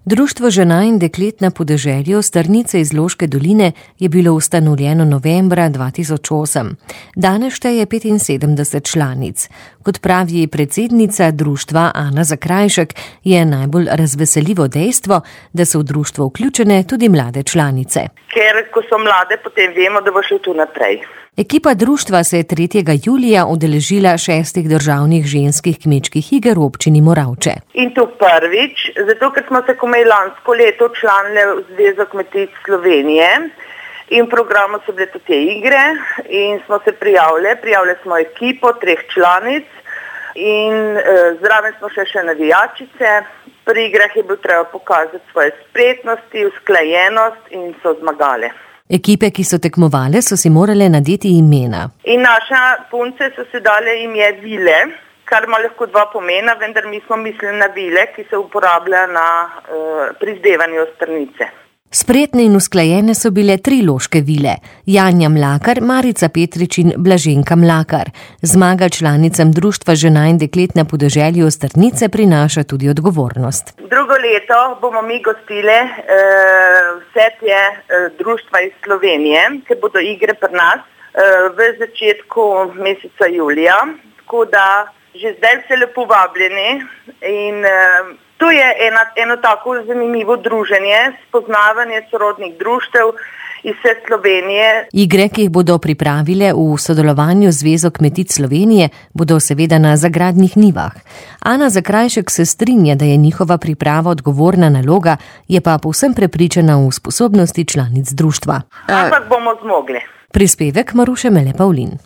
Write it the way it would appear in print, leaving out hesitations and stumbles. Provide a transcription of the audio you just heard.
Društvo žena in deklet na podeželju Strnice iz Loške doline je bilo ustanovljeno novembra 2008. Danes šteje 75 članic. Kot pravi predsednica društva Ana Zakrajšek, je najbolj razveseljivo dejstvo, da so v društvo vključene tudi mlade članice. Ker ko so mlade, potem vemo, da bo šlo tu naprej. Ekipa društva se je 3. julija udeležila 6. državnih ženskih kmečkih iger v občini Moravče. In to prvič, zato ker smo se komaj lansko leto včlanili v Zvezo kmetic Slovenije in v programu so bile tudi te igre in smo se prijavili smo ekipo 3 članic in zraven smo še navijačice. Pri igrah je bilo treba pokazati svoje spretnosti, usklajenost in so zmagale. Ekipe, ki so tekmovale, so si morale nadeti imena. In naše punce so se dale ime Vile, kar ima lahko 2 pomena, vendar mi smo mislili na vile, ki se uporablja pri zdevanju strnice. Spretne in usklajene so bile 3 loške vile: Janja Mlakar, Marica Petrič in Blaženka Mlakar. Zmaga članicam društva žena in deklet na podeželju Strnice prinaša tudi odgovornost. Drugo leto bomo mi gostile vse te društva iz Slovenije, ki bodo igre pri nas v začetku meseca julija, tako da že zdaj vse lepo vabljeni in to je eno tako zanimivo druženje, spoznavanje sorodnih društev iz vse Slovenije. Igre, ki jih bodo pripravile v sodelovanju z Zvezo kmetic Slovenije, bodo seveda na Zagradnih njivah. Ana Zakrajšek se strinja, da je njihova priprava odgovorna naloga, je pa povsem prepričana v sposobnosti članic društva. Ampak bomo zmogli. Prispevek Maruše Mele Pavlin.